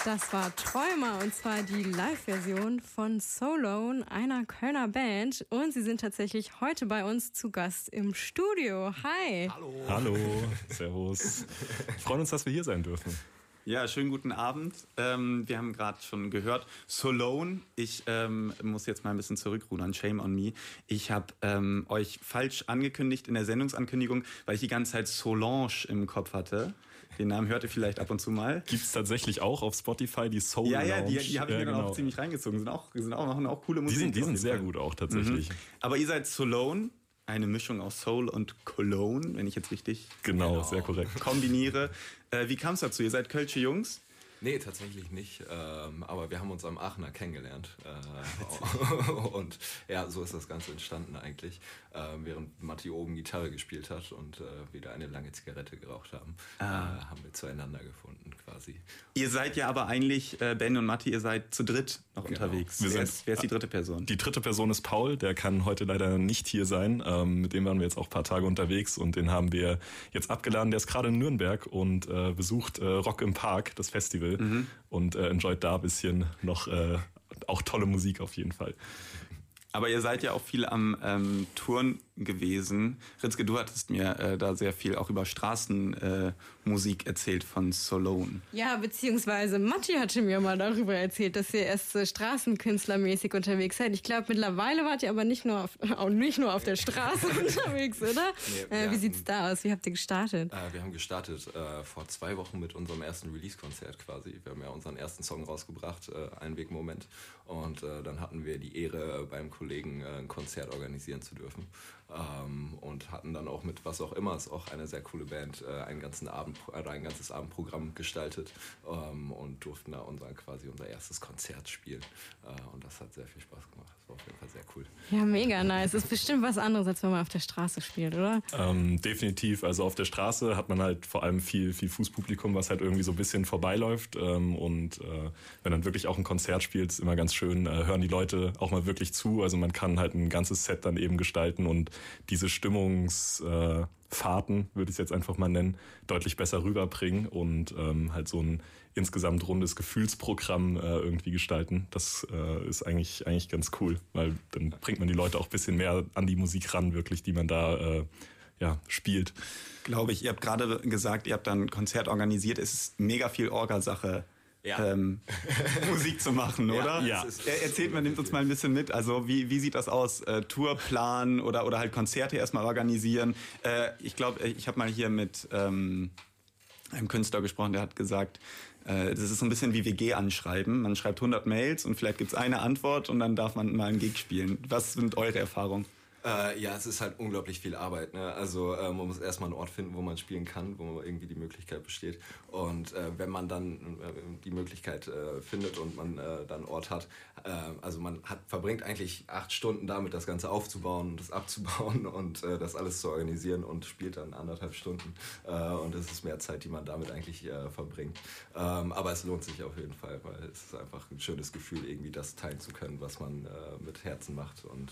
Das war Träumer und zwar die Live-Version von So Lone, einer Kölner Band. Und sie sind tatsächlich heute bei uns zu Gast im Studio. Hi. Hallo, servus. Wir freuen uns, dass wir hier sein dürfen. Ja, schönen guten Abend. Wir haben gerade schon gehört, So Lone. Ich muss jetzt mal ein bisschen zurückrudern, shame on me. Ich habe euch falsch angekündigt in der Sendungsankündigung, weil ich die ganze Zeit Solange im Kopf hatte. Den Namen hört ihr vielleicht ab und zu mal. Gibt's tatsächlich auch auf Spotify, die Soul Lounge? Ja, die habe ich mir dann auch ziemlich reingezogen. Machen auch coole Musik. Die sind sehr gut auch tatsächlich. Aber ihr seid So Lone, eine Mischung aus Soul und Cologne, wenn ich jetzt richtig sehr korrekt kombiniere. Wie kam es dazu? Ihr seid Kölsche Jungs? Nee, tatsächlich nicht. Aber wir haben uns am Aachener kennengelernt. Und ja, so ist das Ganze entstanden eigentlich. Während Matti oben Gitarre gespielt hat und wir eine lange Zigarette geraucht haben, haben wir zueinander gefunden quasi. Ihr seid ja aber eigentlich, Ben und Matti, ihr seid zu dritt noch unterwegs. Wer ist die dritte Person? Die dritte Person ist Paul, der kann heute leider nicht hier sein. Mit dem waren wir jetzt auch ein paar Tage unterwegs und den haben wir jetzt abgeladen. Der ist gerade in Nürnberg und besucht Rock im Park, das Festival. Und enjoyt da ein bisschen noch auch tolle Musik auf jeden Fall. Aber ihr seid ja auch viel am Touren gewesen. Ritzke, du hattest mir da sehr viel auch über Straßenmusik erzählt von So Lone. Ja, beziehungsweise Matti hatte mir mal darüber erzählt, dass ihr erst so straßenkünstlermäßig unterwegs seid. Ich glaube, mittlerweile wart ihr aber nicht nur auf der Straße unterwegs, oder? Nee, wie sieht's da aus? Wie habt ihr gestartet? Wir haben gestartet vor 2 Wochen mit unserem ersten Release-Konzert quasi. Wir haben ja unseren ersten Song rausgebracht, Einwegmoment. Und dann hatten wir die Ehre, beim Kollegen ein Konzert organisieren zu dürfen. Und hatten dann auch mit was auch immer, ist auch eine sehr coole Band, ein ganzes Abendprogramm gestaltet und durften da unser erstes Konzert spielen. Und das hat sehr viel Spaß gemacht. Das war auf jeden Fall sehr cool. Ja, mega nice. Ist bestimmt was anderes, als wenn man auf der Straße spielt, oder? Definitiv. Also auf der Straße hat man halt vor allem viel Fußpublikum, was halt irgendwie so ein bisschen vorbeiläuft. Und wenn dann wirklich auch ein Konzert spielt, ist immer ganz schön, hören die Leute auch mal wirklich zu. Also man kann halt ein ganzes Set dann eben gestalten und diese Stimmungsfahrten, würde ich es jetzt einfach mal nennen, deutlich besser rüberbringen und halt so ein insgesamt rundes Gefühlsprogramm irgendwie gestalten. Das ist eigentlich ganz cool, weil dann bringt man die Leute auch ein bisschen mehr an die Musik ran, wirklich, die man da spielt. Glaube ich, ihr habt gerade gesagt, ihr habt dann ein Konzert organisiert. Es ist mega viel Orga-Sache. Ja. Musik zu machen, oder? Ja. Nimmt uns mal ein bisschen mit. Also wie sieht das aus? Tourplan oder halt Konzerte erstmal organisieren. Ich glaube, ich habe mal hier mit einem Künstler gesprochen, der hat gesagt, das ist so ein bisschen wie WG anschreiben. Man schreibt 100 Mails und vielleicht gibt's eine Antwort und dann darf man mal einen Gig spielen. Was sind eure Erfahrungen? Es ist halt unglaublich viel Arbeit, ne? Also man muss erstmal einen Ort finden, wo man spielen kann, wo irgendwie die Möglichkeit besteht. Und wenn man dann die Möglichkeit findet und man dann einen Ort hat, also man verbringt eigentlich 8 Stunden damit, das Ganze aufzubauen und das abzubauen und das alles zu organisieren und spielt dann 1,5 Stunden. Und es ist mehr Zeit, die man damit eigentlich verbringt. Aber es lohnt sich auf jeden Fall, weil es ist einfach ein schönes Gefühl, irgendwie das teilen zu können, was man mit Herzen macht und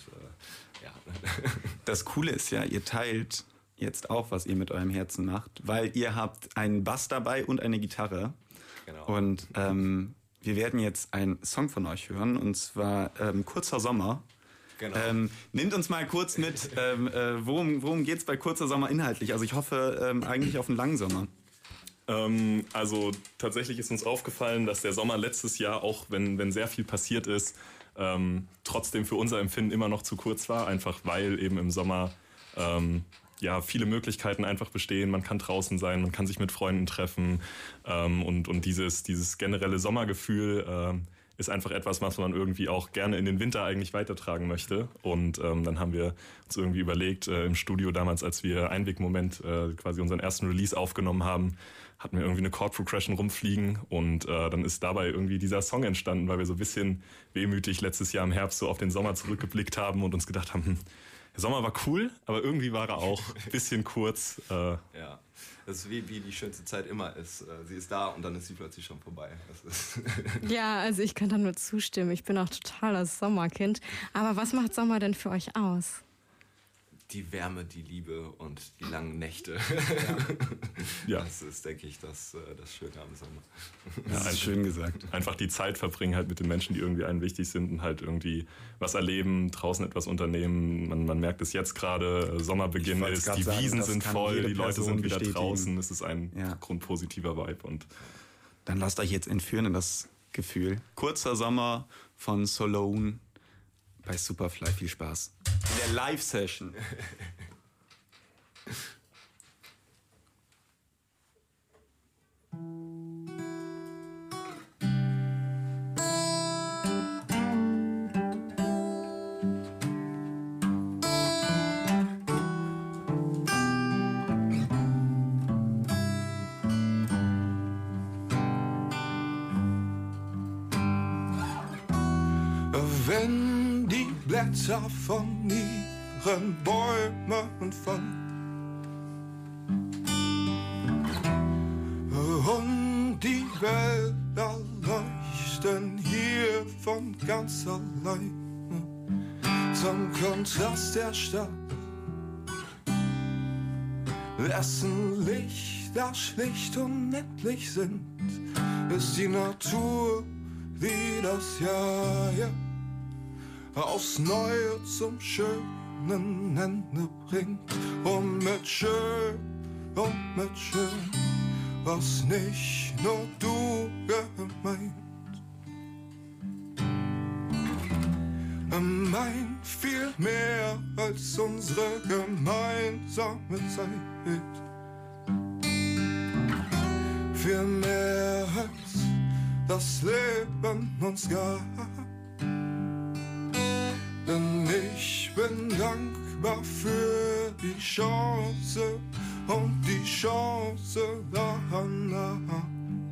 Das Coole ist ja, ihr teilt jetzt auch, was ihr mit eurem Herzen macht, weil ihr habt einen Bass dabei und eine Gitarre. Genau. Und wir werden jetzt einen Song von euch hören, und zwar Kurzer Sommer. Genau. Nehmt uns mal kurz mit, worum geht's bei Kurzer Sommer inhaltlich? Also ich hoffe eigentlich auf einen langen Sommer. Also tatsächlich ist uns aufgefallen, dass der Sommer letztes Jahr, auch wenn sehr viel passiert ist, trotzdem für unser Empfinden immer noch zu kurz war, einfach weil eben im Sommer viele Möglichkeiten einfach bestehen. Man kann draußen sein, man kann sich mit Freunden treffen und dieses generelle Sommergefühl ist einfach etwas, was man irgendwie auch gerne in den Winter eigentlich weitertragen möchte. Und dann haben wir uns irgendwie überlegt, im Studio damals, als wir Einwegmoment quasi unseren ersten Release aufgenommen haben, hatten wir irgendwie eine Chord Progression rumfliegen und dann ist dabei irgendwie dieser Song entstanden, weil wir so ein bisschen wehmütig letztes Jahr im Herbst so auf den Sommer zurückgeblickt haben und uns gedacht haben, der Sommer war cool, aber irgendwie war er auch ein bisschen kurz. Ja, das ist wie die schönste Zeit immer ist. Sie ist da und dann ist sie plötzlich schon vorbei. Ja, also ich kann da nur zustimmen. Ich bin auch total das Sommerkind. Aber was macht Sommer denn für euch aus? die Wärme, die Liebe und die langen Nächte. Ja. Das ist, denke ich, das Schöne am Sommer. Das ist schön gesagt. Einfach die Zeit verbringen halt mit den Menschen, die irgendwie einem wichtig sind und halt irgendwie was erleben, draußen etwas unternehmen. Man merkt es jetzt gerade, Sommerbeginn ist, die Wiesen sind voll, die Leute sind wieder draußen. Es ist ein grundpositiver Vibe. Und dann lasst euch jetzt entführen in das Gefühl. Kurzer Sommer von Solone bei Superfly. Viel Spaß in der Live-Session. Wenn die Blätter von ihren Bäumen fallen und die Wälder leuchten hier von ganz allein zum Kontrast der Stadt, dessen Lichter schlicht unendlich sind, ist die Natur, die das Jahr aufs Neue zum schönen Ende bringt. Und mit schön, was nicht nur du gemeint. Meint viel mehr als unsere gemeinsame Zeit. Viel mehr als das Leben uns gab. Denn ich bin dankbar für die Chance und die Chance danach.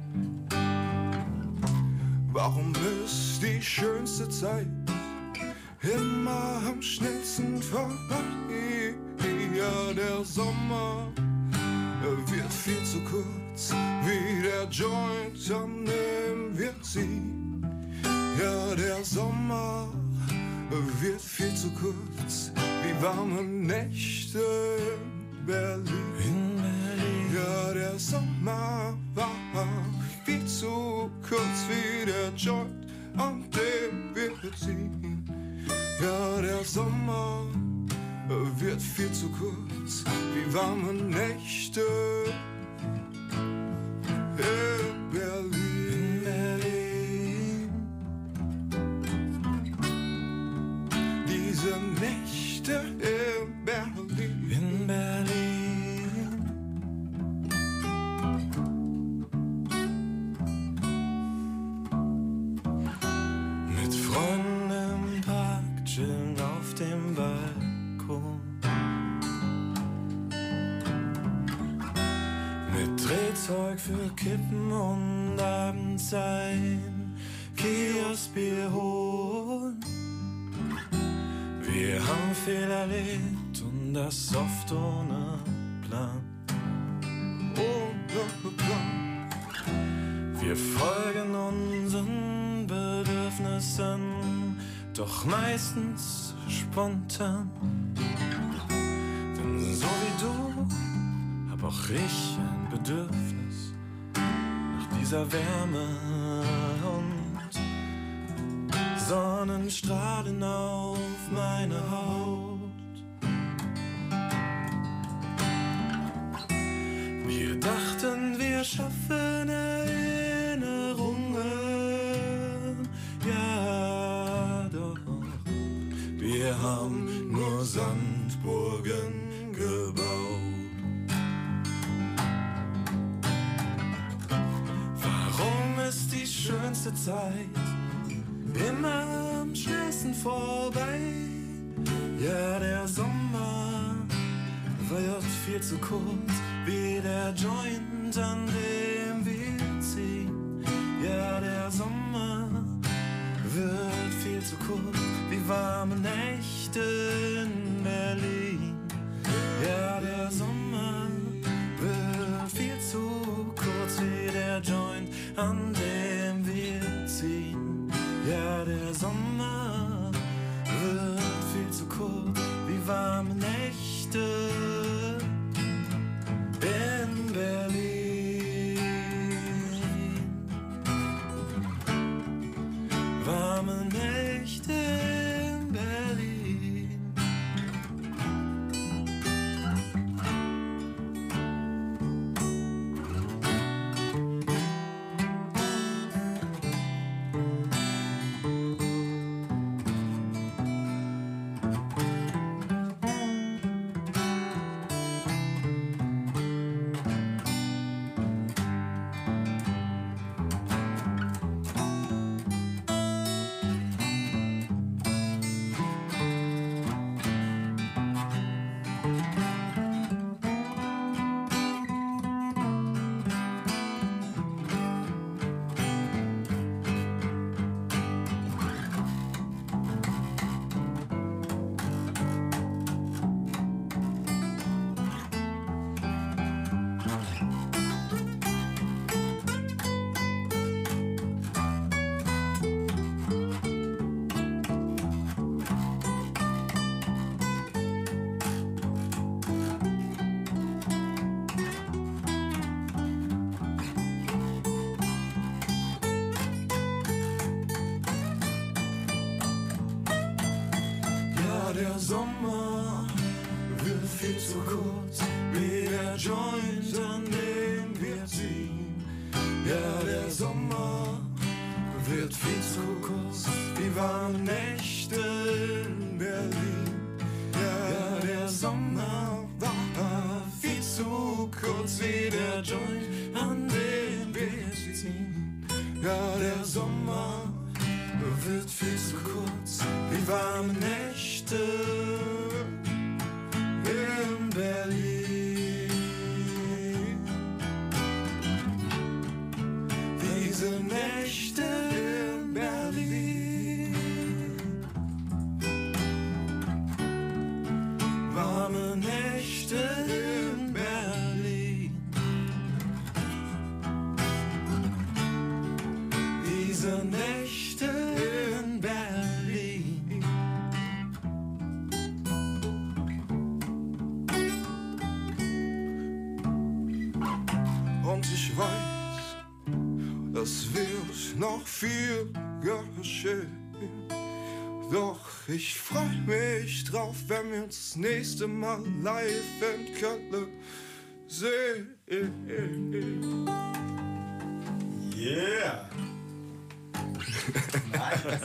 Warum ist die schönste Zeit immer am schnellsten vorbei? Ja, der Sommer wird viel zu kurz, wie der Joint, an dem wir ziehen. Ja, der Sommer wird viel zu kurz, wie warme Nächte in Berlin. Ja, der Sommer war viel zu kurz, wie der Joint, an dem wir ziehen. Ja, der Sommer wird viel zu kurz, wie warme Nächte in Berlin. Diese Nächte in Berlin. In Berlin. Mit Freunden im Park, chillen auf dem Balkon. Mit Drehzeug für Kippen und abends ein Kioskbier holen. Wir haben viel erlebt und das oft ohne Plan. Ohne Plan. Wir folgen unseren Bedürfnissen, doch meistens spontan. Denn so wie du hab auch ich ein Bedürfnis nach dieser Wärme und Sonnenstrahlen auf meine Haut. Wir dachten, wir schaffen Erinnerungen, ja doch. Wir haben nur Sandburgen gebaut. Warum ist die schönste Zeit immer am schnellsten vorbei? Ja, der Sommer wird viel zu kurz, wie der Joint, an dem wir ziehen. Ja, der Sommer wird viel zu kurz, wie warme Nächte in Berlin. Ja, der Sommer wird viel zu kurz, wie der Joint, an dem wir ziehen. Ja, der Sommer wird viel zu kurz, wie warme Nächte Nächte in Berlin. Warme Nächte in Berlin. Der Sommer wird viel zu kurz, wie der Joint, an dem wir ziehen. Ja, der Sommer wird viel zu kurz, wie warme Nächte in Berlin. Ja, der Sommer war viel zu kurz, wie der Joint, an dem wir ziehen. Ja, der Sommer wird viel zu kurz, wie warme Nächte in Berlin. Diese Nächte in Berlin. Warme Nächte in Berlin. Diese Nächte in Berlin. Und ich weiß, es wird noch viel geschehen. Doch ich freu mich drauf, wenn wir uns das nächste Mal live in Köln sehen. Yeah! Nice.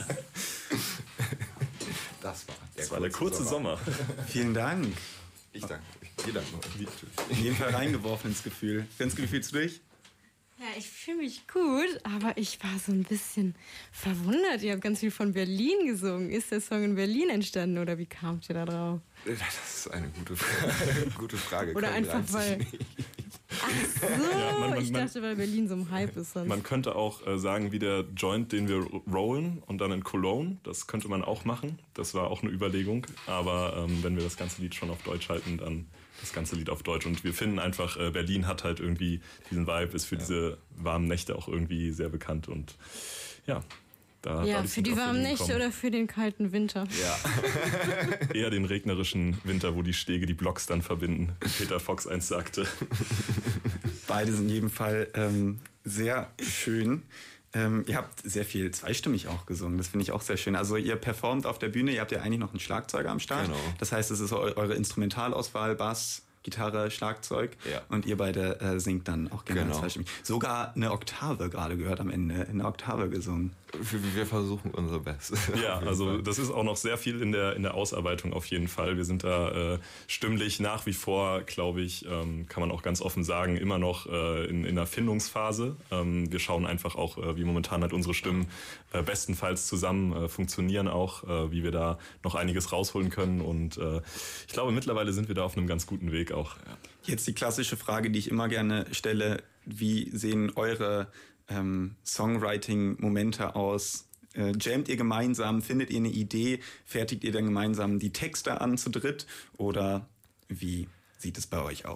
Das war der kurze Sommer. Vielen Dank. Ich danke euch. Ihr dankt euch. In jedem Fall reingeworfen ins Gefühl. Ganz wie fühlst du dich? Ja, ich fühle mich gut, aber ich war so ein bisschen verwundert. Ihr habt ganz viel von Berlin gesungen. Ist der Song in Berlin entstanden oder wie kamt ihr da drauf? Das ist eine gute Frage. Oder einfach weil... Ach so, ich dachte, weil Berlin so im Hype ist. Sonst. Man könnte auch sagen, wie der Joint, den wir rollen und dann in Cologne, das könnte man auch machen. Das war auch eine Überlegung. Aber wenn wir das ganze Lied schon auf Deutsch halten, dann das ganze Lied auf Deutsch. Und wir finden einfach, Berlin hat halt irgendwie diesen Vibe, ist für diese warmen Nächte auch irgendwie sehr bekannt. Und ja, ja, für die warmen Nächte oder für den kalten Winter? Ja. Eher den regnerischen Winter, wo die Stege die Blocks dann verbinden, wie Peter Fox einst sagte. Beide sind in jedem Fall sehr schön. Ihr habt sehr viel zweistimmig auch gesungen, das finde ich auch sehr schön. Also ihr performt auf der Bühne, ihr habt ja eigentlich noch einen Schlagzeuger am Start. Genau. Das heißt, es ist eure Instrumentalauswahl, Bass, Gitarre, Schlagzeug, ja. Und ihr beide singt dann auch gerne zweistimmig. Sogar eine Oktave gerade gehört am Ende, in der Oktave gesungen. Wir versuchen unser Bestes. Ja, also das ist auch noch sehr viel in der Ausarbeitung auf jeden Fall. Wir sind da stimmlich nach wie vor, glaube ich, kann man auch ganz offen sagen, immer noch in der Findungsphase. Wir schauen einfach auch, wie momentan halt unsere Stimmen bestenfalls zusammen funktionieren auch, wie wir da noch einiges rausholen können. Und ich glaube, mittlerweile sind wir da auf einem ganz guten Weg auch. Ja. Jetzt die klassische Frage, die ich immer gerne stelle. Wie sehen eure Songwriting-Momente aus? Jammt ihr gemeinsam? Findet ihr eine Idee? Fertigt ihr dann gemeinsam die Texte an zu dritt? Oder wie sieht es bei euch aus?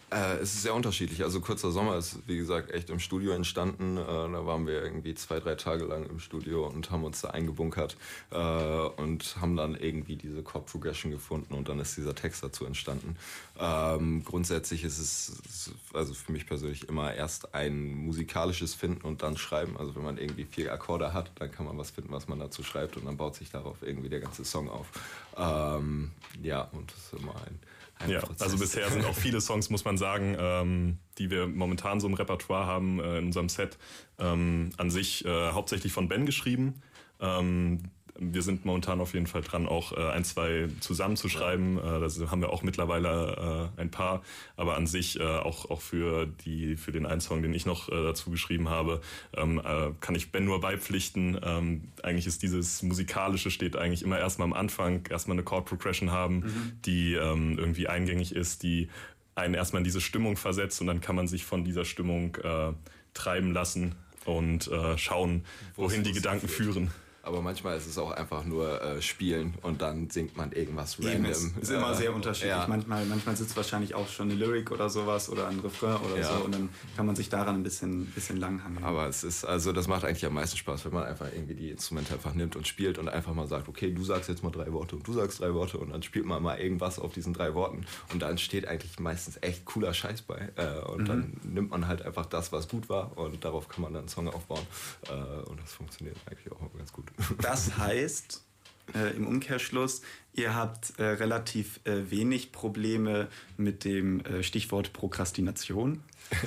Es ist sehr unterschiedlich. Also Kurzer Sommer ist, wie gesagt, echt im Studio entstanden. Da waren wir irgendwie 2-3 Tage lang im Studio und haben uns da eingebunkert und haben dann irgendwie diese Chord Progression gefunden und dann ist dieser Text dazu entstanden. Grundsätzlich ist es also für mich persönlich immer erst ein musikalisches Finden und dann schreiben. Also wenn man irgendwie 4 Akkorde hat, dann kann man was finden, was man dazu schreibt und dann baut sich darauf irgendwie der ganze Song auf. Ja, und das ist immer ein Ja, Prozess. also bisher sind auch viele Songs, muss man sagen, die wir momentan so im Repertoire haben, in unserem Set, an sich hauptsächlich von Ben geschrieben. Wir sind momentan auf jeden Fall dran, auch 1, 2 zusammenzuschreiben. Da haben wir auch mittlerweile ein paar. Aber an sich auch für den einen Song, den ich noch dazu geschrieben habe, kann ich Ben nur beipflichten. Eigentlich ist dieses Musikalische steht eigentlich immer erstmal am Anfang, erstmal eine Chord Progression haben, die irgendwie eingängig ist, die einen erstmal in diese Stimmung versetzt und dann kann man sich von dieser Stimmung treiben lassen und schauen, wohin die Gedanken führen. Aber manchmal ist es auch einfach nur spielen und dann singt man irgendwas random. Ist immer sehr unterschiedlich. Ja. Manchmal sitzt wahrscheinlich auch schon eine Lyric oder sowas oder ein Refrain oder so und dann kann man sich daran ein bisschen langhangeln. Aber es ist, also das macht eigentlich am meisten Spaß, wenn man einfach irgendwie die Instrumente einfach nimmt und spielt und einfach mal sagt, okay, du sagst jetzt mal 3 Worte und du sagst 3 Worte und dann spielt man mal irgendwas auf diesen 3 Worten und da entsteht eigentlich meistens echt cooler Scheiß bei und dann nimmt man halt einfach das, was gut war und darauf kann man dann einen Song aufbauen und das funktioniert eigentlich auch ganz gut. Das heißt, im Umkehrschluss, ihr habt relativ wenig Probleme mit dem Stichwort Prokrastination.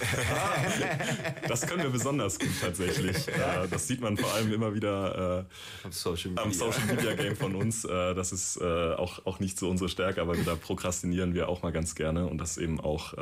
Das können wir besonders gut tatsächlich. Das sieht man vor allem immer wieder am Social Media Game von uns. Das ist auch nicht so unsere Stärke, aber da prokrastinieren wir auch mal ganz gerne und das eben auch,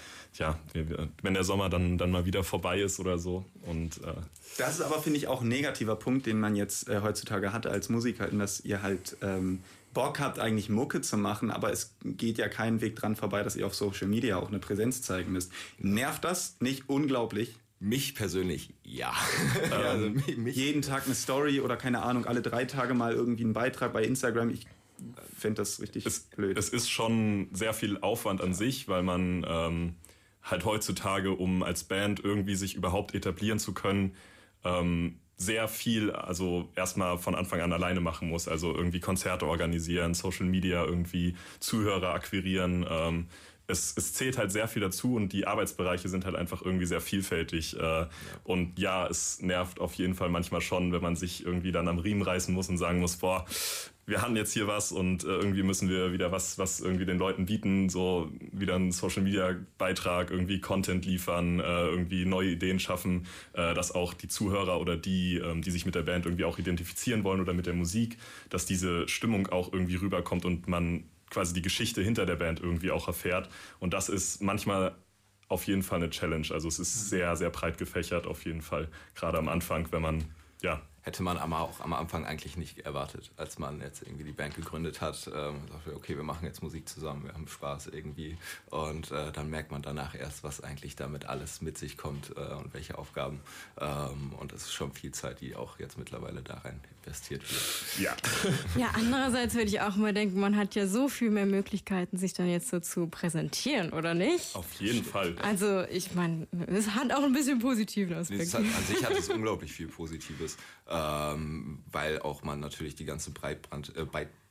wenn der Sommer dann mal wieder vorbei ist oder so. Und das ist aber, finde ich, auch ein negativer Punkt, den man jetzt heutzutage hat als Musiker, dass ihr halt Bock habt, eigentlich Mucke zu machen, aber es geht ja keinen Weg dran vorbei, dass ihr auf Social Media auch eine Präsenz zeigen müsst. Nervt das nicht unglaublich? Mich persönlich, ja. Also jeden Tag eine Story oder keine Ahnung, alle 3 Tage mal irgendwie einen Beitrag bei Instagram. Ich fände das richtig blöd. Es ist schon sehr viel Aufwand an sich, weil man halt heutzutage, um als Band irgendwie sich überhaupt etablieren zu können, sehr viel, also erstmal von Anfang an alleine machen muss. Also irgendwie Konzerte organisieren, Social Media irgendwie Zuhörer akquirieren. Es zählt halt sehr viel dazu und die Arbeitsbereiche sind halt einfach irgendwie sehr vielfältig. Und ja, es nervt auf jeden Fall manchmal schon, wenn man sich irgendwie dann am Riemen reißen muss und sagen muss, boah, wir haben jetzt hier was und irgendwie müssen wir wieder was irgendwie den Leuten bieten, so wieder einen Social-Media-Beitrag, irgendwie Content liefern, irgendwie neue Ideen schaffen, dass auch die Zuhörer oder die sich mit der Band irgendwie auch identifizieren wollen oder mit der Musik, dass diese Stimmung auch irgendwie rüberkommt und man quasi die Geschichte hinter der Band irgendwie auch erfährt. Und das ist manchmal auf jeden Fall eine Challenge. Also es ist sehr, sehr breit gefächert auf jeden Fall, gerade am Anfang, wenn man, ja... Hätte man aber auch am Anfang eigentlich nicht erwartet, als man jetzt irgendwie die Band gegründet hat. Sagte, okay, wir machen jetzt Musik zusammen, wir haben Spaß irgendwie. Und dann merkt man danach erst, was eigentlich damit alles mit sich kommt und welche Aufgaben. Und es ist schon viel Zeit, die auch jetzt mittlerweile da rein investiert wird. Ja. Ja, andererseits würde ich auch mal denken, man hat ja so viel mehr Möglichkeiten, sich dann jetzt so zu präsentieren, oder nicht? Auf jeden Fall. Also ich meine, es hat auch ein bisschen positiven Aspekt. An sich hat es unglaublich viel Positives. Weil auch man natürlich die ganze Bandbreite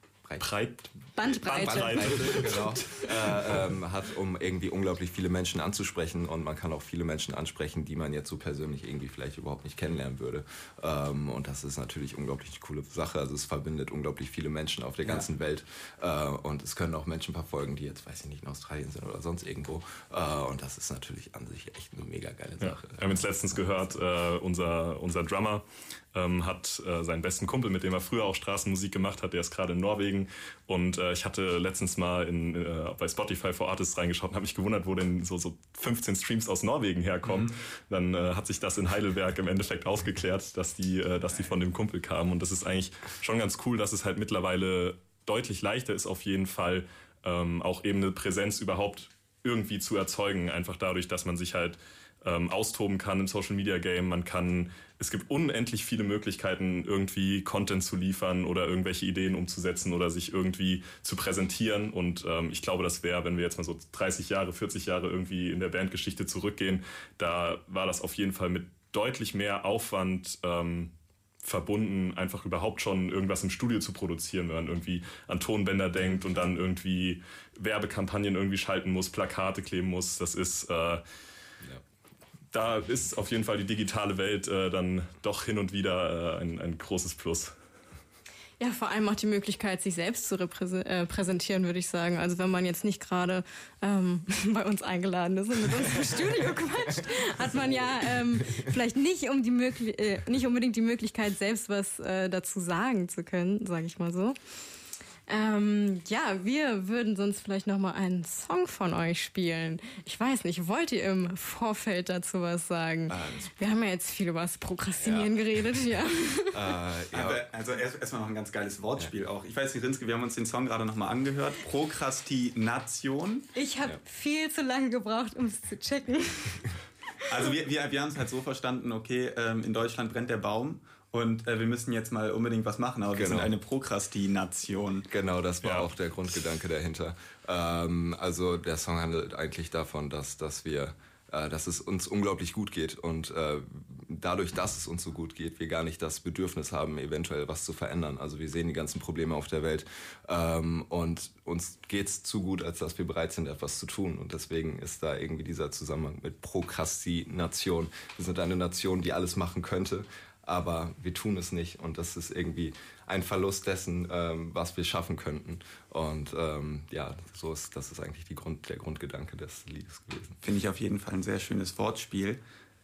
genau, hat, um irgendwie unglaublich viele Menschen anzusprechen und man kann auch viele Menschen ansprechen, die man jetzt so persönlich irgendwie vielleicht überhaupt nicht kennenlernen würde. Und das ist natürlich unglaublich eine coole Sache. Also es verbindet unglaublich viele Menschen auf der ganzen Welt und es können auch Menschen verfolgen, die jetzt, weiß ich nicht, in Australien sind oder sonst irgendwo. Und das ist natürlich an sich echt eine mega geile Sache. Wir haben jetzt letztens gehört, unser Drummer hat seinen besten Kumpel, mit dem er früher auch Straßenmusik gemacht hat, der ist gerade in Norwegen und ich hatte letztens mal bei Spotify for Artists reingeschaut und habe mich gewundert, wo denn so 15 Streams aus Norwegen herkommen. Dann hat sich das in Heidelberg im Endeffekt aufgeklärt, dass die von dem Kumpel kamen und das ist eigentlich schon ganz cool, dass es halt mittlerweile deutlich leichter ist auf jeden Fall, auch eben eine Präsenz überhaupt irgendwie zu erzeugen, einfach dadurch, dass man sich halt austoben kann im Social-Media-Game. Es gibt unendlich viele Möglichkeiten, irgendwie Content zu liefern oder irgendwelche Ideen umzusetzen oder sich irgendwie zu präsentieren. Und ich glaube, das wäre, wenn wir jetzt mal so 30 Jahre, 40 Jahre irgendwie in der Bandgeschichte zurückgehen, da war das auf jeden Fall mit deutlich mehr Aufwand verbunden, einfach überhaupt schon irgendwas im Studio zu produzieren, wenn man irgendwie an Tonbänder denkt und dann irgendwie Werbekampagnen irgendwie schalten muss, Plakate kleben muss. Das ist... Da ist auf jeden Fall die digitale Welt dann doch hin und wieder ein großes Plus. Ja, vor allem auch die Möglichkeit, sich selbst zu präsentieren, würde ich sagen. Also wenn man jetzt nicht gerade bei uns eingeladen ist und mit uns im Studio quatscht, hat man ja vielleicht nicht unbedingt die Möglichkeit, selbst was dazu sagen zu können, sage ich mal so. Ja, wir würden sonst vielleicht nochmal einen Song von euch spielen. Ich weiß nicht, wollt ihr im Vorfeld dazu was sagen? Wir haben ja jetzt viel über das Prokrastinieren geredet. Ja. Also erstmal noch ein ganz geiles Wortspiel auch. Ich weiß nicht, Rinske, wir haben uns den Song gerade nochmal angehört. Prokrastination. Ich habe viel zu lange gebraucht, um es zu checken. Also wir haben es halt so verstanden, okay, in Deutschland brennt der Baum. Und wir müssen jetzt mal unbedingt was machen, aber wir sind eine Prokrastination. Genau, das war auch der Grundgedanke dahinter. Also der Song handelt eigentlich davon, dass es uns unglaublich gut geht und dadurch, dass es uns so gut geht, wir gar nicht das Bedürfnis haben, eventuell was zu verändern. Also wir sehen die ganzen Probleme auf der Welt und uns geht's zu gut, als dass wir bereit sind, etwas zu tun. Und deswegen ist da irgendwie dieser Zusammenhang mit Prokrastination. Wir sind eine Nation, die alles machen könnte, aber wir tun es nicht und das ist irgendwie ein Verlust dessen, was wir schaffen könnten. Und das ist eigentlich der Grundgedanke des Liedes gewesen. Finde ich auf jeden Fall ein sehr schönes Wortspiel.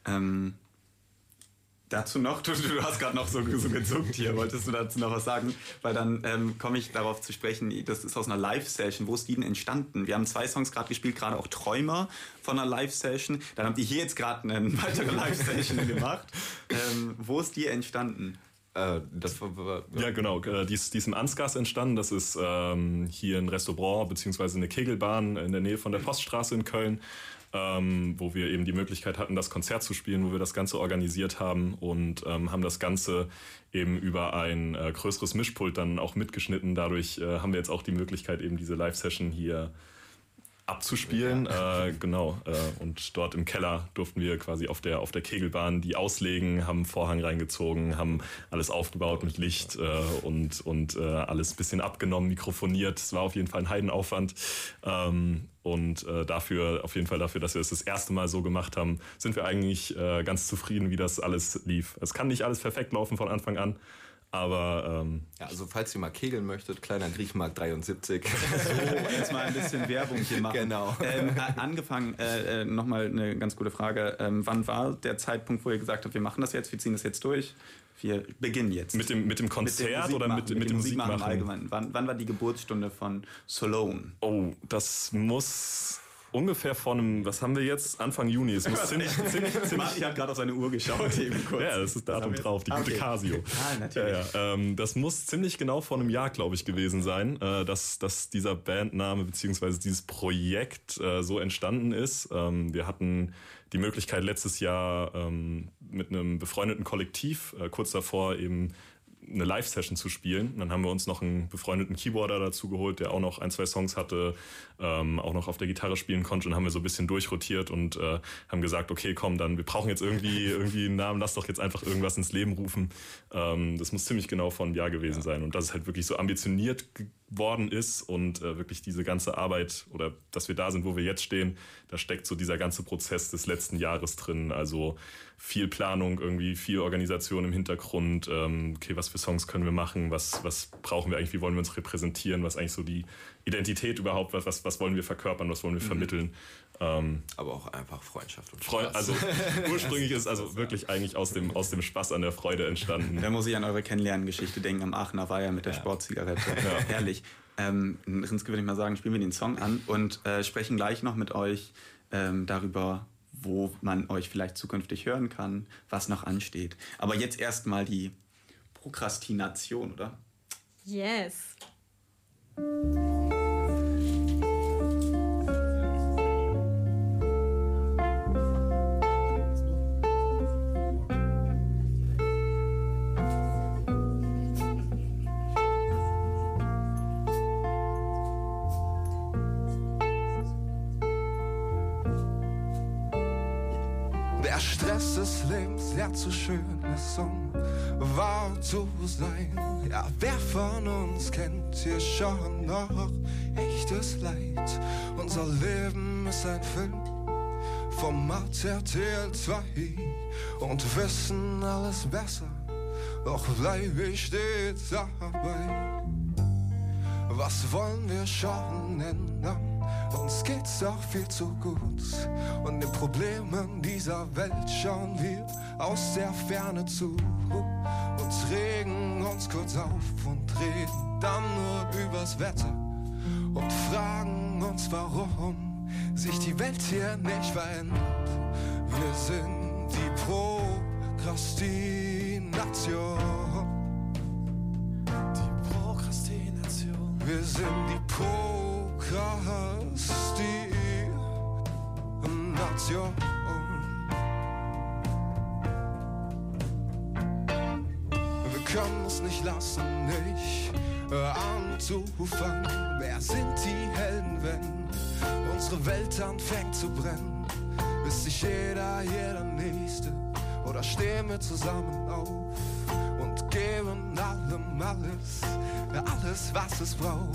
Dazu noch, du hast gerade noch so gezuckt hier, wolltest du dazu noch was sagen? Weil dann komme ich darauf zu sprechen, das ist aus einer Live-Session, wo ist die denn entstanden? Wir haben 2 Songs gerade gespielt, gerade auch Träumer von einer Live-Session. Dann habt ihr hier jetzt gerade eine weitere Live-Session gemacht. Wo ist die entstanden? Ja, genau. Die ist im Ansgas entstanden. Das ist hier ein Restaurant bzw. eine Kegelbahn in der Nähe von der Poststraße in Köln. Wo wir eben die Möglichkeit hatten, das Konzert zu spielen, wo wir das Ganze organisiert haben und haben das Ganze eben über ein größeres Mischpult dann auch mitgeschnitten. Dadurch haben wir jetzt auch die Möglichkeit, eben diese Live-Session hier abzuspielen. Genau. Und dort im Keller durften wir quasi auf der Kegelbahn die auslegen, haben einen Vorhang reingezogen, haben alles aufgebaut mit Licht und alles ein bisschen abgenommen, mikrofoniert. Es war auf jeden Fall ein Heidenaufwand. Und dafür, dass wir es das erste Mal so gemacht haben, sind wir eigentlich ganz zufrieden, wie das alles lief. Es kann nicht alles perfekt laufen von Anfang an, aber... also falls ihr mal kegeln möchtet, kleiner Griechenmarkt 73. So, jetzt mal ein bisschen Werbung hier machen. Genau. Angefangen, nochmal eine ganz gute Frage. Wann war der Zeitpunkt, wo ihr gesagt habt, wir machen das jetzt, wir ziehen das jetzt durch? Wir beginnen jetzt. Mit dem Konzert oder mit dem Musikmachen im Allgemeinen? Wann war die Geburtsstunde von Solone? Oh, das muss ungefähr von einem, was haben wir jetzt? Anfang Juni. Es muss ziemlich. Ich habe gerade auf seine Uhr geschaut eben kurz. Ja, das ist Datum drauf, die gute Casio. Natürlich. Das muss ziemlich genau vor einem Jahr, glaube ich, gewesen sein, dass dieser Bandname bzw. dieses Projekt so entstanden ist. Wir hatten die Möglichkeit letztes Jahr mit einem befreundeten Kollektiv kurz davor eben eine Live-Session zu spielen. Dann haben wir uns noch einen befreundeten Keyboarder dazu geholt, der auch noch 1, 2 Songs hatte, auch noch auf der Gitarre spielen konnte und haben wir so ein bisschen durchrotiert und haben gesagt, okay, komm, dann wir brauchen jetzt irgendwie einen Namen, lass doch jetzt einfach irgendwas ins Leben rufen. Das muss ziemlich genau vor einem Jahr gewesen sein und dass es halt wirklich so ambitioniert geworden ist und wirklich diese ganze Arbeit oder dass wir da sind, wo wir jetzt stehen, da steckt so dieser ganze Prozess des letzten Jahres drin, also viel Planung, irgendwie viel Organisation im Hintergrund, okay, was für Songs können wir machen, was brauchen wir eigentlich, wie wollen wir uns repräsentieren, was eigentlich so die Identität überhaupt, was wollen wir verkörpern, was wollen wir vermitteln. Aber auch einfach Freundschaft und Spaß. Also ursprünglich ist also wirklich eigentlich aus dem Spaß an der Freude entstanden. Da muss ich an eure Kennenlerngeschichte denken, am Aachener Weiher mit der Sportzigarette. Ja. Herrlich. Rinske, würde ich mal sagen, spielen wir den Song an und sprechen gleich noch mit euch darüber, wo man euch vielleicht zukünftig hören kann, was noch ansteht. Aber jetzt erstmal die Prokrastination, oder? Yes. Rest des Lebens ja zu schön ist, um wahr zu sein. Ja, wer von uns kennt hier schon noch echtes Leid? Unser Leben ist ein Film, Format RTL 2 und wissen alles besser, doch bleib ich stets dabei. Was wollen wir schon ändern? Uns geht's doch viel zu gut. Und den Problemen dieser Welt schauen wir aus der Ferne zu. Und regen uns kurz auf und reden dann nur übers Wetter. Und fragen uns, warum sich die Welt hier nicht verändert. Wir sind die Prokrastination. Die Prokrastination. Wir sind die Prokrastination. Wir können es nicht lassen, nicht anzufangen. Wer sind die Helden, wenn unsere Welt anfängt zu brennen? Ist sich jeder Nächste? Oder stehen wir zusammen auf und geben allem alles, was es braucht?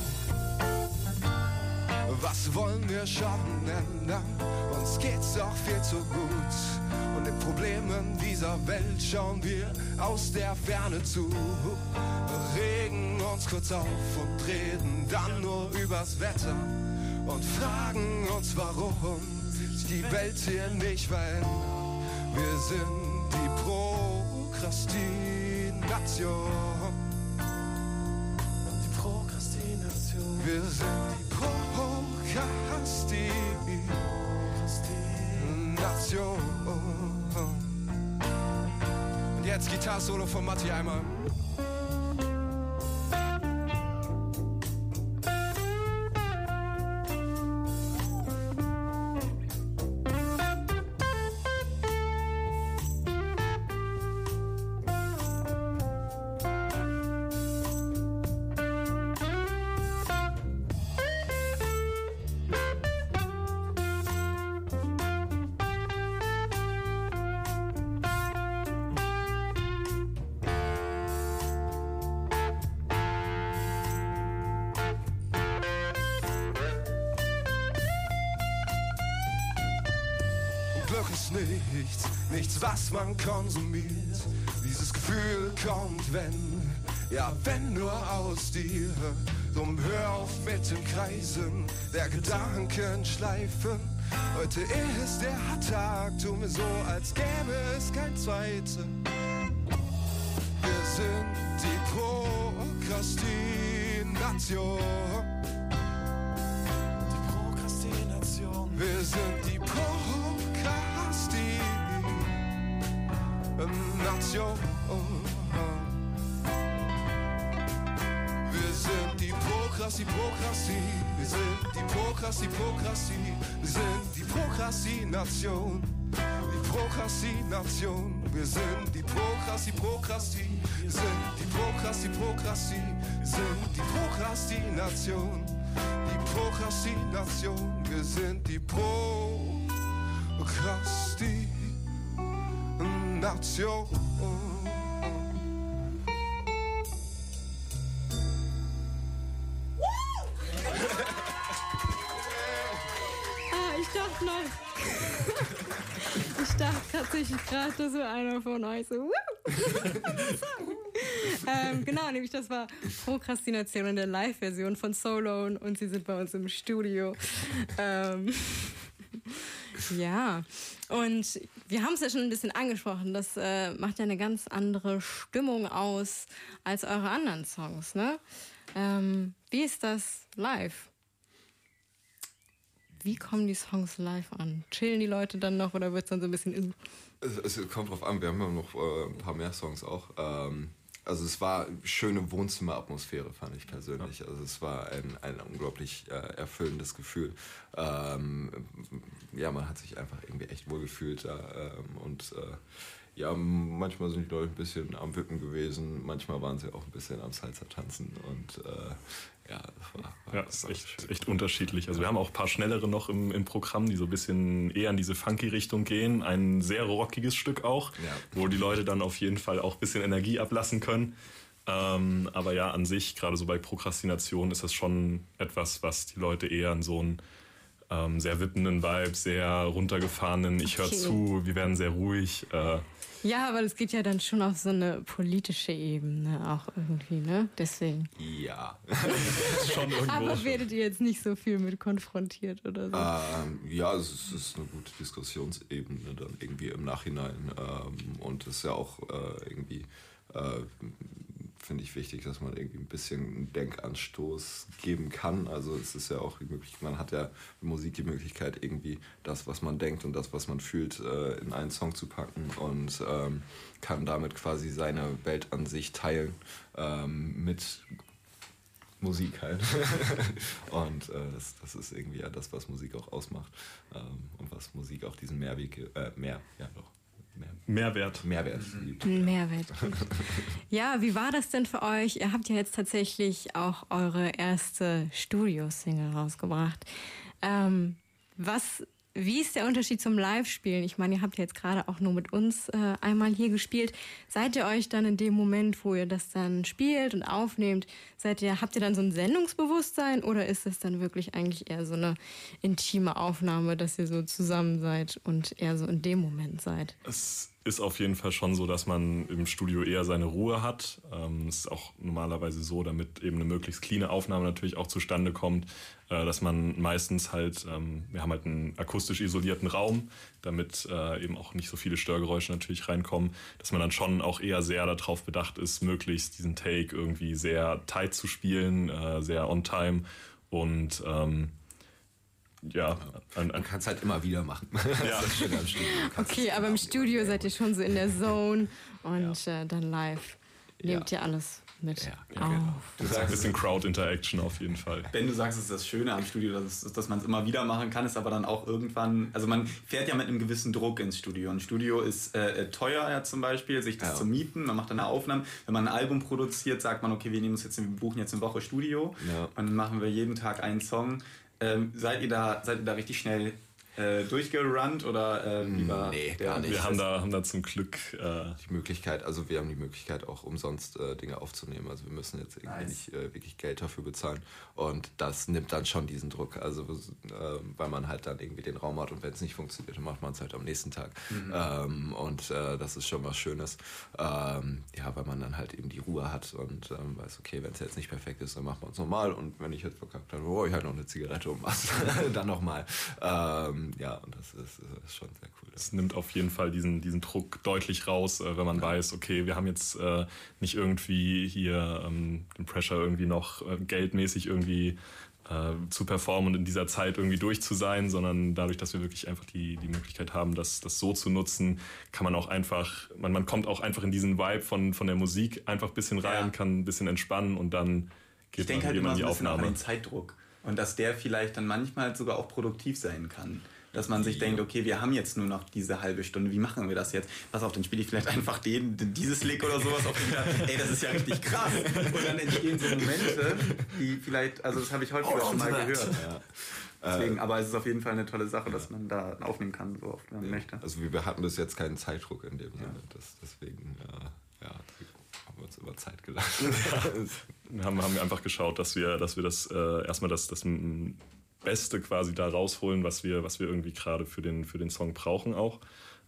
Was wollen wir schon ändern? Uns geht's doch viel zu gut. Und den Problemen dieser Welt schauen wir aus der Ferne zu. Regen uns kurz auf und reden dann nur übers Wetter. Und fragen uns, warum sich die Welt hier nicht verändert. Wir sind die Prokrastination. Die Prokrastination. Wir sind die Prokrastination. Und jetzt Gitarre-Solo von Matti einmal. Nichts, was man konsumiert. Dieses Gefühl kommt, wenn nur aus dir. Drum hör auf mit dem Kreisen der Gedanken schleifen. Heute ist der Tag, tu mir so, als gäbe es kein zweiten. Wir sind die Prokrastination. Die Prokrastination. Wir sind die Nation. Wir sind die Prokrastination. Wir sind die Prokrastination. Wir sind die Prokrastination. Die Prokrastination. Wir sind die Prokrastination. Wir sind die Prokrastination. Wir sind die Prokrastination. Die Prokrastination. Wir sind die Prokrastination. Ich dachte tatsächlich gerade, das wäre einer von euch so. Genau, nämlich das war Prokrastination in der Live-Version von Solo und sie sind bei uns im Studio. Ja, und wir haben es ja schon ein bisschen angesprochen, das macht ja eine ganz andere Stimmung aus als eure anderen Songs, ne? Wie ist das live? Wie kommen die Songs live an? Chillen die Leute dann noch oder wird es dann so ein bisschen... Es kommt drauf an, wir haben ja noch ein paar mehr Songs auch. Also es war eine schöne Wohnzimmeratmosphäre, fand ich persönlich. Also es war ein unglaublich erfüllendes Gefühl. Ja, man hat sich einfach irgendwie echt wohl gefühlt da. Und Ja, manchmal sind die Leute ein bisschen am Wippen gewesen, manchmal waren sie auch ein bisschen am Salsa tanzen und ja, das war echt unterschiedlich. Also wir haben auch ein paar schnellere noch im Programm, die so ein bisschen eher in diese Funky-Richtung gehen. Ein sehr rockiges Stück auch, wo die Leute dann auf jeden Fall auch ein bisschen Energie ablassen können. Aber ja, an sich, gerade so bei Prokrastination, ist das schon etwas, was die Leute eher in so einen sehr wippenden Vibe, sehr runtergefahrenen, ich höre zu, wir werden sehr ruhig. Ja, aber das geht ja dann schon auf so eine politische Ebene auch irgendwie, ne? Deswegen. Ja. Schon irgendwo. Aber werdet ihr jetzt nicht so viel mit konfrontiert oder so? Ja, es ist eine gute Diskussionsebene dann irgendwie im Nachhinein. Und es ist ja auch irgendwie, finde ich wichtig, dass man irgendwie ein bisschen einen Denkanstoß geben kann. Also es ist ja auch die Möglichkeit, man hat ja in Musik die Möglichkeit, irgendwie das, was man denkt und das, was man fühlt, in einen Song zu packen und kann damit quasi seine Weltansicht teilen mit Musik halt. Und das ist irgendwie ja das, was Musik auch ausmacht und was Musik auch diesen Mehrwert gibt. Mehrwert. Mehrwert. Ja, wie war das denn für euch? Ihr habt ja jetzt tatsächlich auch eure erste Studio-Single rausgebracht. Wie ist der Unterschied zum Live-Spielen? Ich meine, ihr habt ja jetzt gerade auch nur mit uns einmal hier gespielt. Seid ihr euch dann in dem Moment, wo ihr das dann spielt und aufnehmt, habt ihr dann so ein Sendungsbewusstsein oder ist es dann wirklich eigentlich eher so eine intime Aufnahme, dass ihr so zusammen seid und eher so in dem Moment seid? Es ist auf jeden Fall schon so, dass man im Studio eher seine Ruhe hat. Es ist auch normalerweise so, damit eben eine möglichst cleane Aufnahme natürlich auch zustande kommt, dass man meistens halt, wir haben halt einen akustisch isolierten Raum, damit eben auch nicht so viele Störgeräusche natürlich reinkommen, dass man dann schon auch eher sehr darauf bedacht ist, möglichst diesen Take irgendwie sehr tight zu spielen, sehr on time und man kann es halt immer wieder machen. Ja. Das ist schön am Studio. Okay, aber im Studio seid ihr schon so in der Zone und dann live nehmt ihr alles mit auf. Genau. Du sagst ein bisschen Crowd-Interaction auf jeden Fall. Wenn du sagst, es ist das Schöne am Studio, dass man es immer wieder machen kann, ist aber dann auch irgendwann, also man fährt ja mit einem gewissen Druck ins Studio. Ein Studio ist teuer ja zum Beispiel, sich das zu mieten, man macht dann eine Aufnahme. Wenn man ein Album produziert, sagt man, okay, wir buchen jetzt eine Woche Studio und dann machen wir jeden Tag einen Song. Seid ihr da richtig schnell durchgerunnt oder lieber? Nee, gar nicht. Wir haben da zum Glück die Möglichkeit, also wir haben die Möglichkeit auch umsonst Dinge aufzunehmen. Also wir müssen jetzt irgendwie nicht wirklich Geld dafür bezahlen und das nimmt dann schon diesen Druck. Also weil man halt dann irgendwie den Raum hat und wenn es nicht funktioniert, dann macht man es halt am nächsten Tag. Und das ist schon was Schönes. Weil man dann halt eben die Ruhe hat und weiß, okay, wenn es jetzt nicht perfekt ist, dann macht man es normal und wenn ich jetzt verkackt habe, ich halt noch eine Zigarette und was dann nochmal. Und das ist schon sehr cool. Es nimmt auf jeden Fall diesen Druck deutlich raus, wenn man weiß, okay, wir haben jetzt nicht irgendwie hier den Pressure irgendwie noch geldmäßig irgendwie zu performen und in dieser Zeit irgendwie durch zu sein, sondern dadurch, dass wir wirklich einfach die Möglichkeit haben, das so zu nutzen, kann man auch einfach, man kommt auch einfach in diesen Vibe von der Musik einfach ein bisschen rein, kann ein bisschen entspannen und dann geht man halt in die Aufnahme. Ich denke halt immer so ein bisschen Aufnahme. an den Zeitdruck und dass der vielleicht dann manchmal sogar auch produktiv sein kann. Dass man sich denkt, okay, wir haben jetzt nur noch diese halbe Stunde, wie machen wir das jetzt? Pass auf, dann spiele ich vielleicht einfach dieses Lick oder sowas auf den ey, das ist ja richtig krass. Und dann entstehen so Momente, die vielleicht, also das habe ich häufiger schon mal gehört. Ja. Deswegen, aber es ist auf jeden Fall eine tolle Sache, dass man da aufnehmen kann, so oft man möchte. Also wir hatten bis jetzt keinen Zeitdruck in dem Sinne, deswegen haben wir uns über Zeit gelassen. haben wir einfach geschaut, dass wir das erstmal das Beste quasi da rausholen, was wir irgendwie gerade für den Song brauchen auch.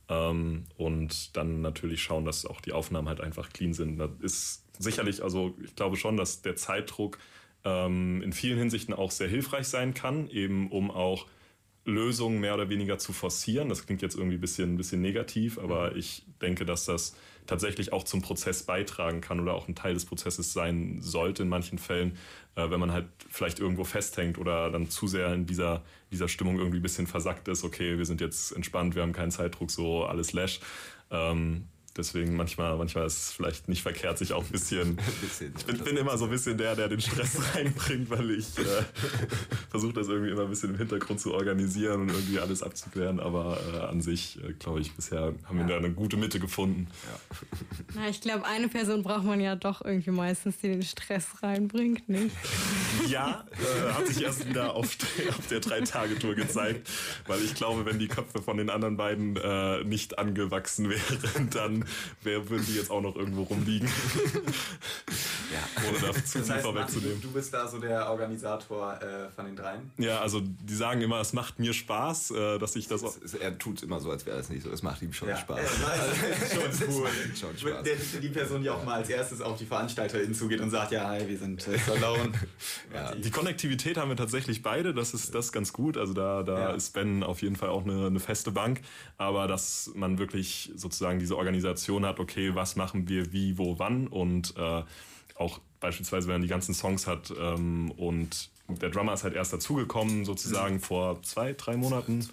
Und dann natürlich schauen, dass auch die Aufnahmen halt einfach clean sind. Das ist sicherlich, also ich glaube schon, dass der Zeitdruck in vielen Hinsichten auch sehr hilfreich sein kann, eben um auch Lösungen mehr oder weniger zu forcieren. Das klingt jetzt irgendwie ein bisschen negativ, aber ich denke, dass das tatsächlich auch zum Prozess beitragen kann oder auch ein Teil des Prozesses sein sollte in manchen Fällen, wenn man halt vielleicht irgendwo festhängt oder dann zu sehr in dieser Stimmung irgendwie ein bisschen versackt ist. Okay, wir sind jetzt entspannt, wir haben keinen Zeitdruck, so alles Lash. deswegen manchmal ist es vielleicht nicht verkehrt, sich auch ein bisschen... Ich bin immer so ein bisschen der den Stress reinbringt, weil ich versuche das irgendwie immer ein bisschen im Hintergrund zu organisieren und irgendwie alles abzuklären. Aber an sich, glaube ich, bisher haben wir da eine gute Mitte gefunden. Ja. Na, ich glaube, eine Person braucht man ja doch irgendwie meistens, die den Stress reinbringt, nicht? Ja, hat sich erst wieder auf der 3-Tage-Tour gezeigt, weil ich glaube, wenn die Köpfe von den anderen beiden nicht angewachsen wären, dann würden die jetzt auch noch irgendwo rumliegen. Ja. Ohne da zu viel vorwegzunehmen. Du bist da so der Organisator von den dreien? Ja, also die sagen immer, es macht mir Spaß, dass ich das... Er tut es immer so, als wäre es nicht so. Es macht ihm schon Spaß. Schon cool. Schon Spaß. Die Person, die auch mal als erstes auf die VeranstalterInnen zugeht und sagt, ja, hi, wir sind Alone. Ja, die Konnektivität haben wir tatsächlich beide, das ist ganz gut. Also da ist Ben auf jeden Fall auch eine feste Bank, aber dass man wirklich sozusagen diese Organisation hat, okay, was machen wir wie, wo, wann und auch beispielsweise, wenn man die ganzen Songs hat und der Drummer ist halt erst dazugekommen, sozusagen vor 2-3 Monaten.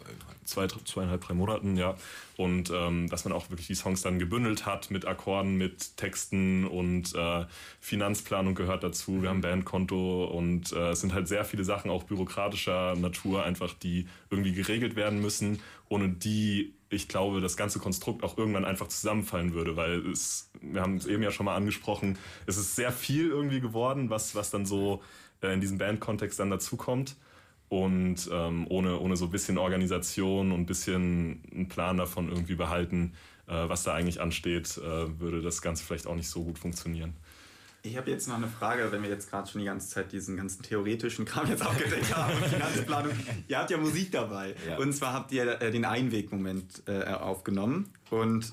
2,5-3 Monaten, ja. Und dass man auch wirklich die Songs dann gebündelt hat mit Akkorden, mit Texten und Finanzplanung gehört dazu. Wir haben Bandkonto und es sind halt sehr viele Sachen, auch bürokratischer Natur, einfach die irgendwie geregelt werden müssen, ohne die, ich glaube, das ganze Konstrukt auch irgendwann einfach zusammenfallen würde, weil wir haben es eben ja schon mal angesprochen, es ist sehr viel irgendwie geworden, was dann so in diesem Bandkontext dann dazukommt. Und ohne so ein bisschen Organisation und ein bisschen einen Plan davon irgendwie behalten, was da eigentlich ansteht, würde das Ganze vielleicht auch nicht so gut funktionieren. Ich habe jetzt noch eine Frage, wenn wir jetzt gerade schon die ganze Zeit diesen ganzen theoretischen Kram jetzt abgedeckt haben und Finanzplanung. Ihr habt ja Musik dabei. Ja. Und zwar habt ihr den Einwegmoment aufgenommen. Und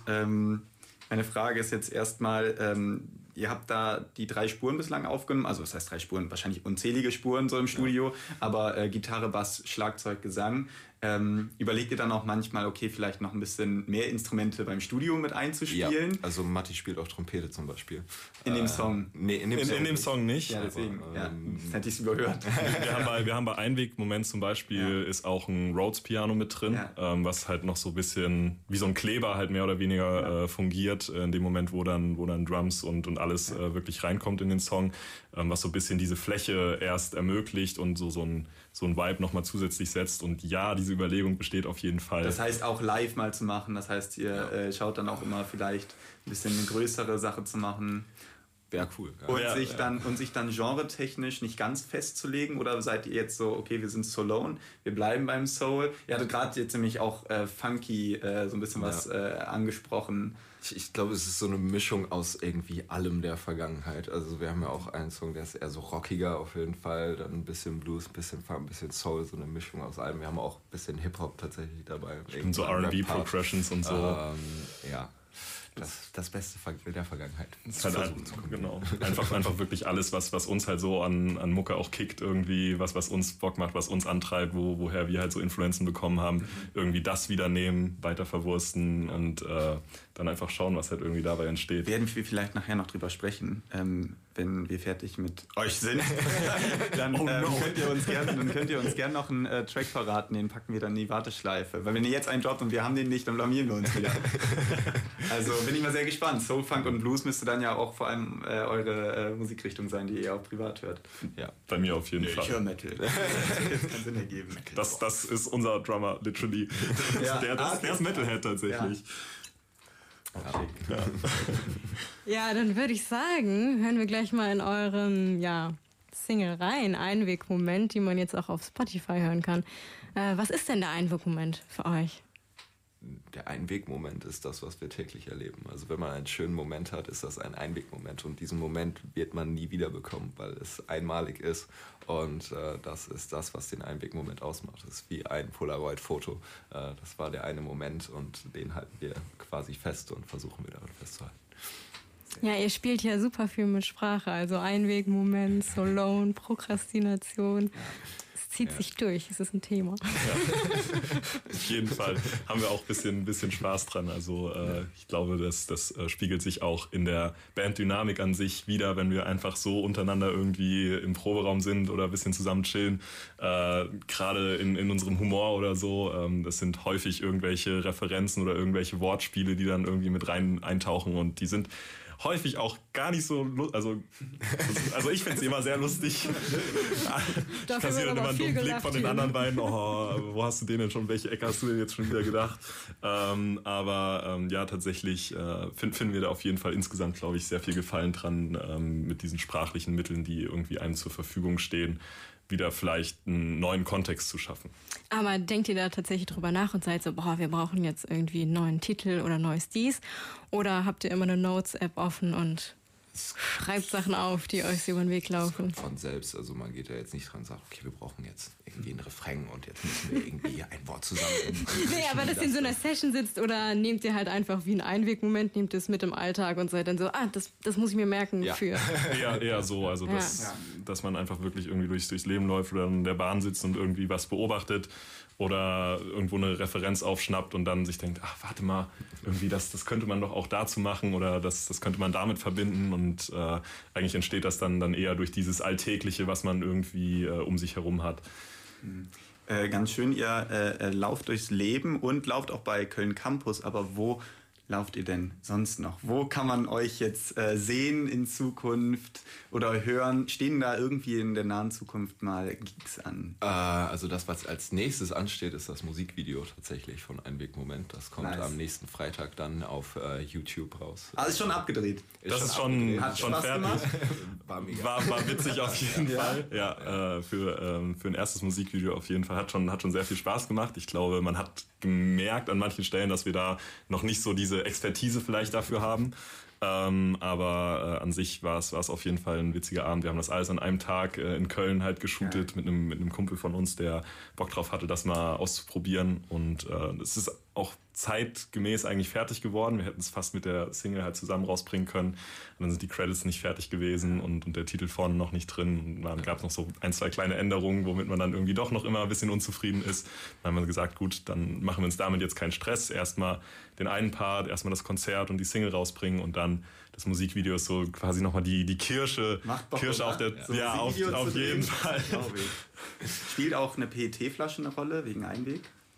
meine Frage ist jetzt erstmal... Ihr habt da die 3 Spuren bislang aufgenommen, also das heißt 3 Spuren, wahrscheinlich unzählige Spuren so im Studio, aber Gitarre, Bass, Schlagzeug, Gesang. Überlegt ihr dann auch manchmal, okay, vielleicht noch ein bisschen mehr Instrumente beim Studio mit einzuspielen? Ja, also Matti spielt auch Trompete zum Beispiel. In dem Song? Nee, in dem Song nicht. Ja, deswegen. Das hätte ich es überhört. Wir haben bei Einwegmoment zum Beispiel ist auch ein Rhodes-Piano mit drin, was halt noch so ein bisschen wie so ein Kleber halt mehr oder weniger fungiert, in dem Moment, wo dann Drums und alles wirklich reinkommt in den Song, was so ein bisschen diese Fläche erst ermöglicht und so ein Vibe nochmal zusätzlich setzt. Und ja, diese Überlegung besteht auf jeden Fall. Das heißt auch live mal zu machen, das heißt ihr schaut dann auch immer vielleicht ein bisschen eine größere Sache zu machen. Wäre cool. Ja. Und sich dann genretechnisch nicht ganz festzulegen, oder seid ihr jetzt so, okay, wir sind Soul, wir bleiben beim Soul. Ihr hattet gerade jetzt nämlich auch funky so ein bisschen was angesprochen. Ich glaube, es ist so eine Mischung aus irgendwie allem der Vergangenheit. Also wir haben ja auch einen Song, der ist eher so rockiger auf jeden Fall, dann ein bisschen Blues, ein bisschen Funk, ein bisschen Soul, so eine Mischung aus allem. Wir haben auch ein bisschen Hip-Hop tatsächlich dabei. Und so R&B-Progressions und so. Ja. Das Beste der Vergangenheit. Das ist halt genau. Einfach wirklich alles, was uns halt so an Mucke auch kickt irgendwie, was uns Bock macht, was uns antreibt, woher wir halt so Influenzen bekommen haben, irgendwie das wieder nehmen, weiter verwursten und dann einfach schauen, was halt irgendwie dabei entsteht. Werden wir vielleicht nachher noch drüber sprechen, wenn wir fertig mit euch sind. Dann könnt ihr uns gerne noch einen Track verraten, den packen wir dann in die Warteschleife. Weil wenn ihr jetzt einen droppt und wir haben den nicht, dann blamieren wir uns wieder. Also bin ich mal sehr gespannt. Soul, Funk und Blues müsste dann ja auch vor allem eure Musikrichtung sein, die ihr auch privat hört. Ja, bei mir auf jeden Fall. Ich höre Metal. Das hätte keinen Sinn ergeben. Das ist unser Drummer, literally. Ja. Der ist Metalhead tatsächlich. Ja, dann würde ich sagen, hören wir gleich mal in eurem Single rein, Einwegmoment, die man jetzt auch auf Spotify hören kann. Was ist denn der Einwegmoment für euch? Der Einwegmoment ist das, was wir täglich erleben. Also wenn man einen schönen Moment hat, ist das ein Einwegmoment. Und diesen Moment wird man nie wieder bekommen, weil es einmalig ist. Und das ist das, was den Einwegmoment ausmacht. Das ist wie ein Polaroid-Foto. Das war der eine Moment und den halten wir quasi fest und versuchen wir daran festzuhalten. Ja, ihr spielt ja super viel mit Sprache. Also Einwegmoment, Soul, Prokrastination. Ist zieht sich durch, es ist ein Thema. Ja. Auf jeden Fall haben wir auch ein bisschen Spaß dran. Also ich glaube, das spiegelt sich auch in der Banddynamik an sich wieder, wenn wir einfach so untereinander irgendwie im Proberaum sind oder ein bisschen zusammen chillen. Gerade in unserem Humor oder so. Das sind häufig irgendwelche Referenzen oder irgendwelche Wortspiele, die dann irgendwie mit rein eintauchen und die sind häufig auch gar nicht so also ich finde es immer sehr lustig. Ich kassiere dann immer einen dummen Blick von den anderen beiden. Oh, wo hast du den denn schon? Welche Ecke hast du denn jetzt schon wieder gedacht? Aber ja, tatsächlich finden wir da auf jeden Fall insgesamt, glaube ich, sehr viel Gefallen dran, mit diesen sprachlichen Mitteln, die irgendwie einem zur Verfügung stehen, wieder vielleicht einen neuen Kontext zu schaffen. Aber denkt ihr da tatsächlich drüber nach und seid so, wir brauchen jetzt irgendwie einen neuen Titel oder neues dies? Oder habt ihr immer eine Notes-App offen und schreibt Sachen auf, die euch über den Weg laufen? Das kommt von selbst, also man geht da jetzt nicht dran und sagt, okay, wir brauchen jetzt irgendwie einen Refrain und jetzt müssen wir irgendwie ein Wort zusammen. Nee, aber dass ihr in so einer Session sitzt oder nehmt ihr halt einfach wie einen Einwegmoment, nehmt es mit im Alltag und seid dann so, das muss ich mir merken für. Eher so, also dass man einfach wirklich irgendwie durchs Leben läuft oder in der Bahn sitzt und irgendwie was beobachtet oder irgendwo eine Referenz aufschnappt und dann sich denkt, warte mal, irgendwie das könnte man doch auch dazu machen oder das könnte man damit verbinden und eigentlich entsteht das dann eher durch dieses Alltägliche, was man irgendwie um sich herum hat. Ganz schön, ihr lauft durchs Leben und lauft auch bei Köln Campus, aber wo lauft ihr denn sonst noch? Wo kann man euch jetzt sehen in Zukunft oder hören? Stehen da irgendwie in der nahen Zukunft mal Gigs an? Also das, was als nächstes ansteht, ist das Musikvideo tatsächlich von Einwegmoment. Das kommt am nächsten Freitag dann auf YouTube raus. Ist schon abgedreht? Das ist schon fertig. War witzig auf jeden Fall. Ja, für ein erstes Musikvideo auf jeden Fall. Hat schon sehr viel Spaß gemacht. Ich glaube, man hat gemerkt an manchen Stellen, dass wir da noch nicht so diese Expertise vielleicht dafür haben. Aber an sich war es auf jeden Fall ein witziger Abend. Wir haben das alles an einem Tag in Köln halt geshootet mit einem Kumpel von uns, der Bock drauf hatte, das mal auszuprobieren. Und es ist auch zeitgemäß eigentlich fertig geworden. Wir hätten es fast mit der Single halt zusammen rausbringen können. Und dann sind die Credits nicht fertig gewesen und der Titel vorne noch nicht drin. Und dann gab es noch so 1, 2 kleine Änderungen, womit man dann irgendwie doch noch immer ein bisschen unzufrieden ist. Dann haben wir gesagt, gut, dann machen wir uns damit jetzt keinen Stress. Erstmal den einen Part, erstmal das Konzert und die Single rausbringen und dann das Musikvideo ist so quasi nochmal die Kirsche auf der... Ja, auf jeden Fall. Spielt auch eine PET-Flasche eine Rolle wegen Einweg?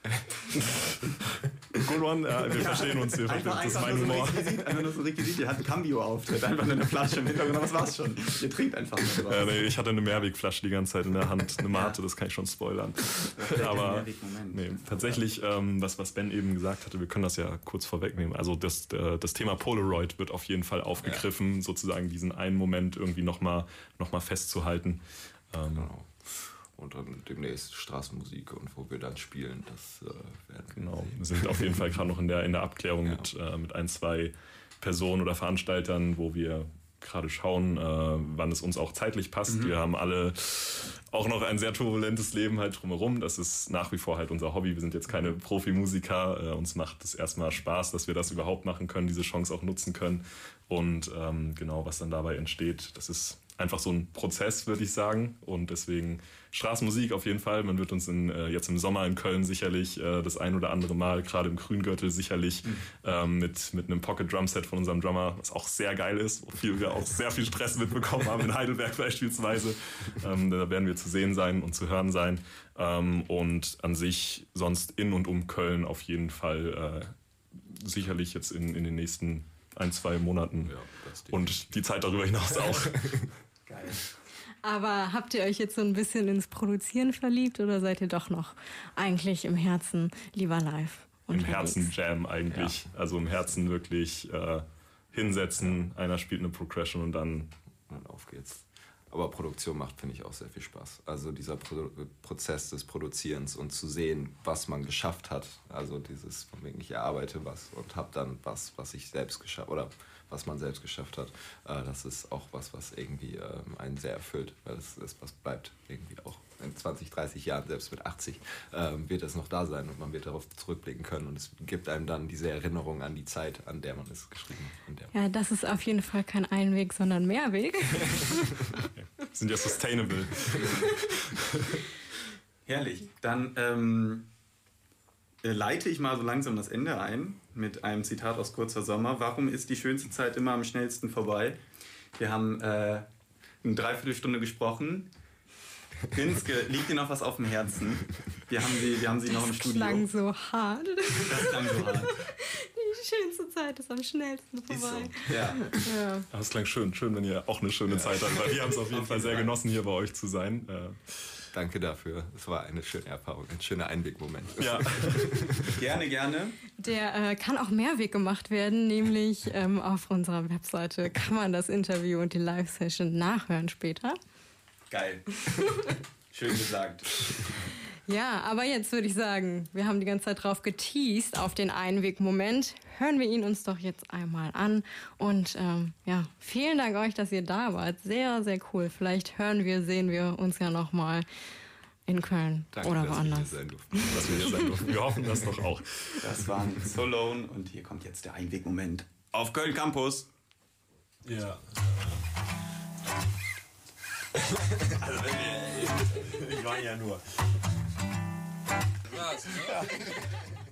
Good one, ja, wir verstehen uns. Das ist mein Humor. Einfach nur so ein Requisit, ihr habt einen Cambio-Auftritt, einfach nur eine Flasche im Hintergrund, aber das war's schon. Ihr trinkt einfach nur. Nee, ich hatte eine Mehrwegflasche die ganze Zeit in der Hand, eine Mate, das kann ich schon spoilern. Aber tatsächlich, was Ben eben gesagt hatte, wir können das ja kurz vorwegnehmen. Also das Thema Polaroid wird auf jeden Fall aufgegriffen, sozusagen diesen einen Moment irgendwie noch mal festzuhalten. Genau. Und dann demnächst Straßenmusik und wo wir dann spielen, das werden wir sehen. Wir sind auf jeden Fall gerade noch in der Abklärung mit 1, 2 Personen oder Veranstaltern, wo wir gerade schauen, wann es uns auch zeitlich passt. Wir haben alle auch noch ein sehr turbulentes Leben halt drumherum. Das ist nach wie vor halt unser Hobby. Wir sind jetzt keine Profimusiker. Uns macht es erstmal Spaß, dass wir das überhaupt machen können, diese Chance auch nutzen können. Und genau, was dann dabei entsteht, das ist einfach so ein Prozess, würde ich sagen. Und deswegen Straßenmusik auf jeden Fall. Man wird uns jetzt im Sommer in Köln sicherlich das ein oder andere Mal, gerade im Grüngürtel sicherlich, mit einem Pocket-Drum-Set von unserem Drummer, was auch sehr geil ist, wofür wir auch sehr viel Stress mitbekommen haben, in Heidelberg beispielsweise. Da werden wir zu sehen sein und zu hören sein. Und an sich sonst in und um Köln auf jeden Fall sicherlich jetzt in den nächsten 1, 2 Monaten und die Zeit darüber hinaus auch. Geil. Aber habt ihr euch jetzt so ein bisschen ins Produzieren verliebt oder seid ihr doch noch eigentlich im Herzen lieber live unterwegs? Im Herzen Jam eigentlich. Ja. Also im Herzen wirklich hinsetzen, einer spielt eine Progression und dann auf geht's. Aber Produktion macht, finde ich, auch sehr viel Spaß. Also dieser Prozess des Produzierens und zu sehen, was man geschafft hat. Also dieses, von wegen, ich erarbeite was und habe dann was ich selbst geschafft oder was man selbst geschafft hat. Das ist auch was irgendwie einen sehr erfüllt, weil das ist, was bleibt irgendwie auch in 20, 30 Jahren, selbst mit 80, wird es noch da sein und man wird darauf zurückblicken können und es gibt einem dann diese Erinnerung an die Zeit, an der man es geschrieben hat. Ja, das ist auf jeden Fall kein Einweg, sondern Mehrweg. Sind ja sustainable. Herrlich. Dann leite ich mal so langsam das Ende ein mit einem Zitat aus Kurzer Sommer. Warum ist die schönste Zeit immer am schnellsten vorbei? Wir haben eine Dreiviertelstunde gesprochen. Günzke, liegt dir noch was auf dem Herzen? Wir haben sie noch im Studio. Das klang so hart. Das klang so hart. Die schönste Zeit ist am schnellsten vorbei. So. Ja. Das klang schön, wenn ihr auch eine schöne Zeit hattet. Weil wir haben es auf jeden Fall sehr genossen, hier bei euch zu sein. Danke dafür. Es war eine schöne Erfahrung, ein schöner Einwegmoment. Ja. Gerne. Der kann auch Mehrweg gemacht werden, nämlich auf unserer Webseite kann man das Interview und die Live-Session nachhören später. Geil. Schön gesagt. Ja, aber jetzt würde ich sagen, wir haben die ganze Zeit drauf geteased auf den Einwegmoment. Hören wir ihn uns doch jetzt einmal an. Und vielen Dank euch, dass ihr da wart. Sehr, sehr cool. Vielleicht sehen wir uns ja nochmal in Köln. Danke, oder dass woanders. wir hier sein durften. Dass wir hier sein durften. Wir hoffen das doch auch. Das waren Solone und hier kommt jetzt der Einwegmoment auf Köln Campus. Ja. Also, ich war ja nur. Was?